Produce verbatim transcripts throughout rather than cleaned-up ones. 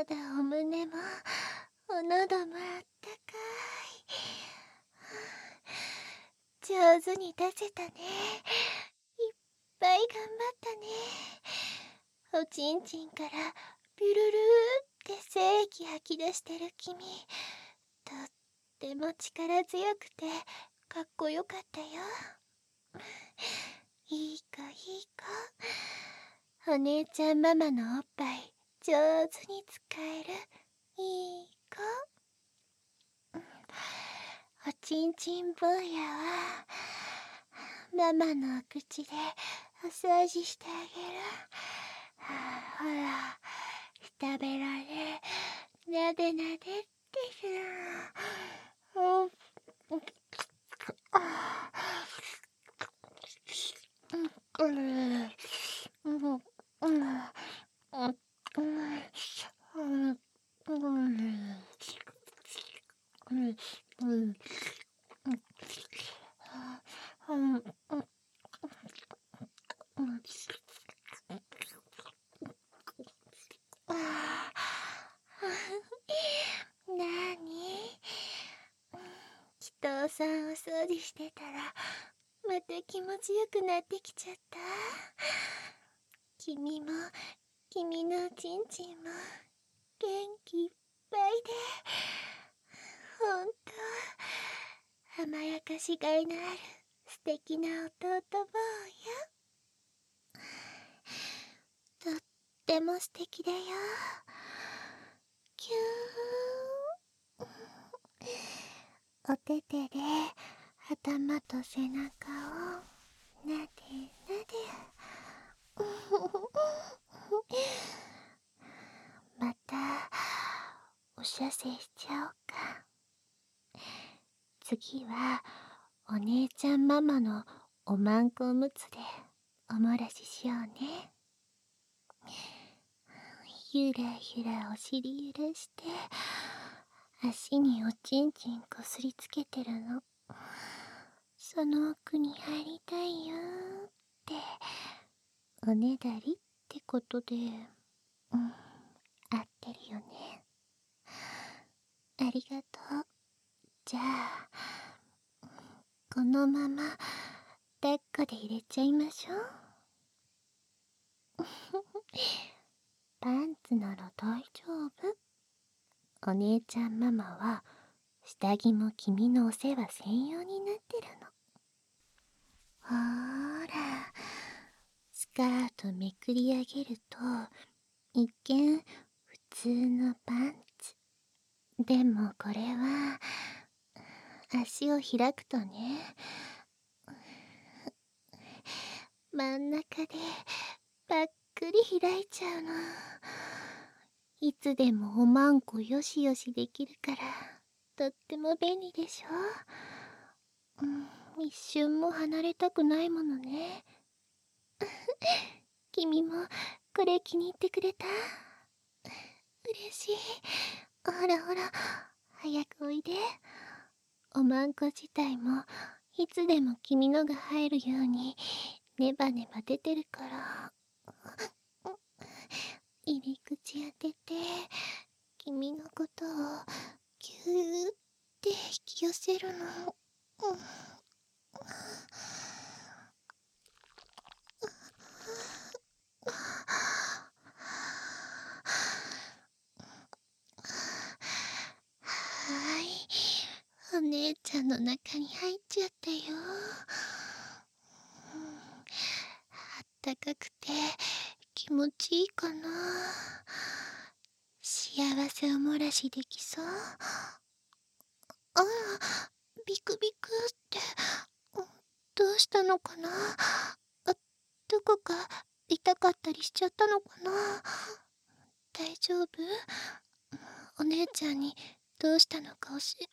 だお胸もお喉もあったかい。上手に出せたね。いっぱい頑張ったね。おちんちんからピュルルーって精液吐き出してる君、とっても力強くてかっこよかったよ。いい子いい子、お姉ちゃんママのおっぱい上手に使えるいい子。おちんちん坊やはママのお口でお掃除してあげる。ほら、食べられ、なでなでってする。うんうんなーに、人さんお掃除してたらまた気持ちよくなってきちゃった。君も君のちんちんも元気いっぱいで、ほんと甘やかしがいのある素敵な弟坊や。とっても素敵だよ。キューン。お手手で頭と背中をなでなで。またお射精しちゃおうか。次はお姉ちゃんママのおまんこおむつでおもらししようね。ゆらゆらお尻揺らして足におちんちんこすりつけてるの。その奥に入りたいよーっておねだりってことで、うん、合ってるよね。ありがとう。じゃあこのまま抱っこで入れちゃいましょう。パンツなら大丈夫。お姉ちゃんママは下着も君のお世話専用になってるの。ほーら、スカートめくり上げると一見普通のパンツ。でもこれは足を開くとね、真ん中でぱっくり開いちゃうの。いつでもおまんこよしよしできるからとっても便利でしょ。うん、一瞬も離れたくないものね。君もこれ気に入ってくれた？嬉しい。ほらほら、早くおいで。おまんこ自体もいつでも君のが入るようにネバネバ出てるから。入り口当てて君のことをぎゅーって引き寄せるの。うんはい、お姉ちゃんの中に入っちゃったよ。うん、あったかくて気持ちいいかな。幸せおもらしできそう。あら、ビクビクって、どうしたのかな。あ、どこか痛かったりしちゃったのかな。大丈夫？お姉ちゃんにどうしたのか教え。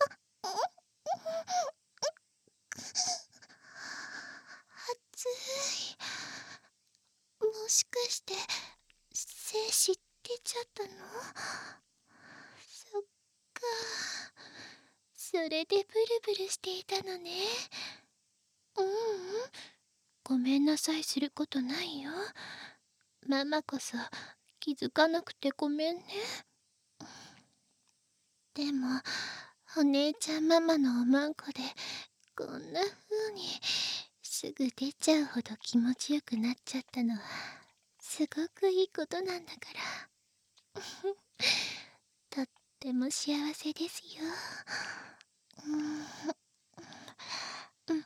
暑い。もしかして精子出ちゃったの？そっか、それでブルブルしていたのね。ううん、ごめんなさいすることないよ。ママこそ気づかなくてごめんね。でもお姉ちゃんママのおまんこでこんな風にすぐ出ちゃうほど気持ちよくなっちゃったのはすごくいいことなんだから。とっても幸せですよ。うんうん、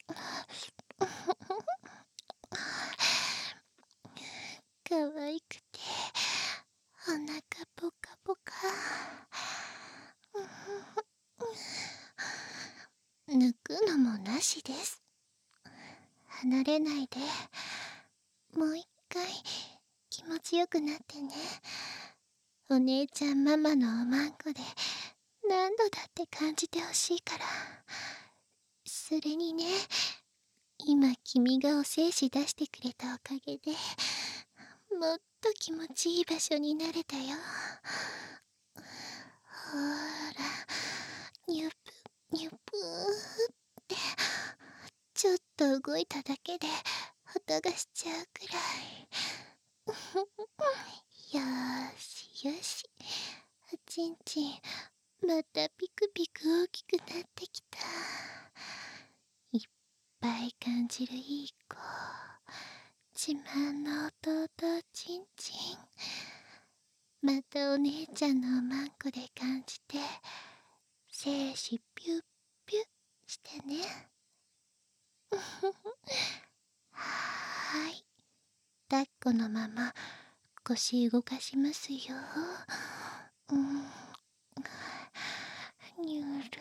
かわいくておなかポカポカ。抜くのもなしです。離れないでもう一回気持ちよくなってね。お姉ちゃんママのおまんこで何度だって感じてほしいから。それにね、今君がお精子出してくれたおかげでもっと気持ちいい場所になれたよ。ほーら、ニュプニュプーってちょっと動いただけで音がしちゃうくらい。よーしよし、おちんちんまたピクピク大きくなってきた。いっぱい感じるいい子、自慢の弟ちんちん。またお姉ちゃんのおまんこで感じて精子ピュッピュッしてね。はーい、抱っこのまま腰動かしますよ。うん、にゅるにゅる、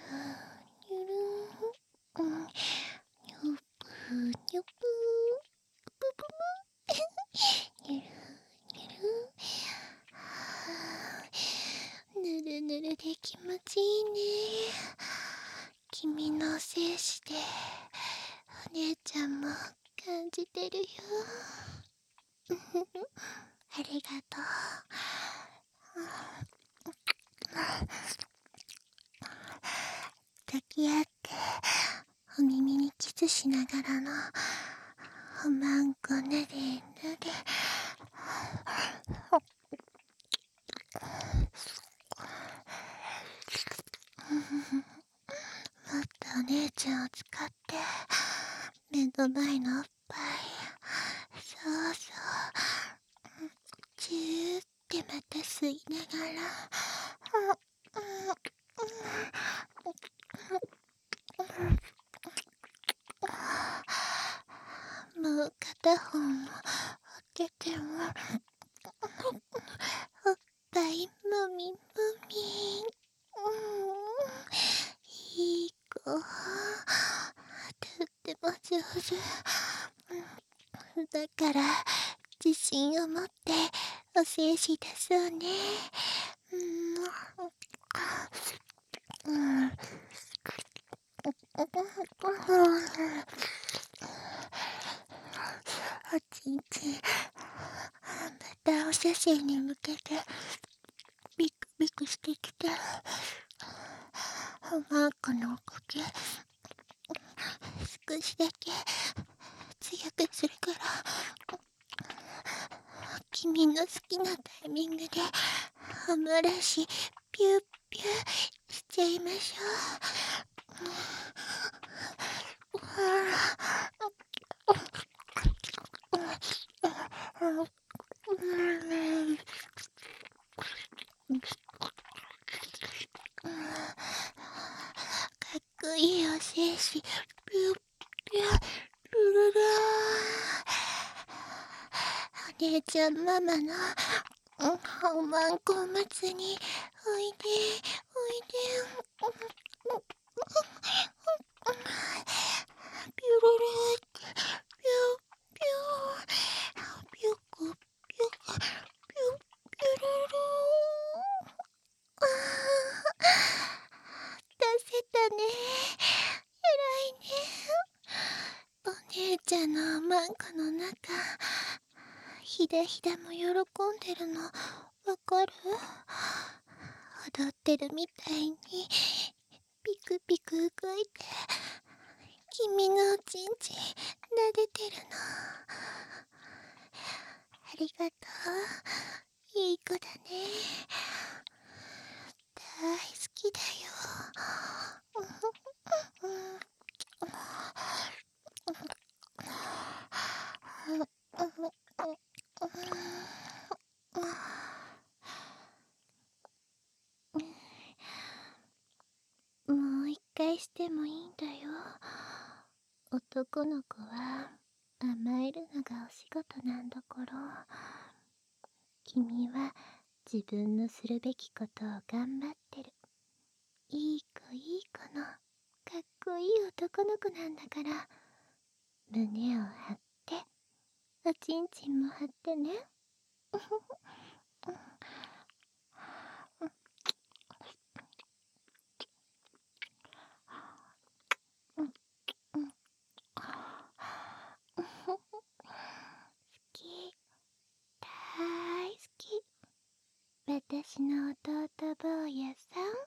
うん、にゅぷにゅぷぷぷぷにゅるにゅる。はあ、ぬるぬるで気持ちいいね。君の精子でお姉ちゃんも感じてるよ。ありがとう。抱き合ってお耳にキスしながらのおまんこぬりぬり。もっとお姉ちゃんを使って目の前のおっぱい、そうそう、チューってまた吸いながら、もう片方も開けてもおっぱいもみもみ。いい子、とっても上手。だから自信を持ってお精子出そうね。うん、うん、おちんちんまたお写真に向けてビクビクしてきて、おまんこのおこげ少しだけ強くするから、君の好きなタイミングでおもらしピュッピュッしちゃいましょう。ほら、かっこいいお精子、ピュッピュッルルルー。お姉ちゃんママのおまんこおむつにおいでおいで。ピュルルってピュッピューピュコピュコピュピュルルー。あー、出せたね。偉いね。お姉ちゃんのおまんこの中、ひだひだも喜んでるのわかる？踊ってるみたいにピクピク動いて君のおちんちん撫でてるの。ありがとう。 いい子だね。大好きだよ。もう一回してもいいんだよ。男の子は甘えるのがお仕事なんだから。君は自分のするべきことを頑張ってる。いい子いい子のかっこいい男の子なんだから、胸を張っておちんちんも張ってね。好き、大好き。私の弟坊やさん。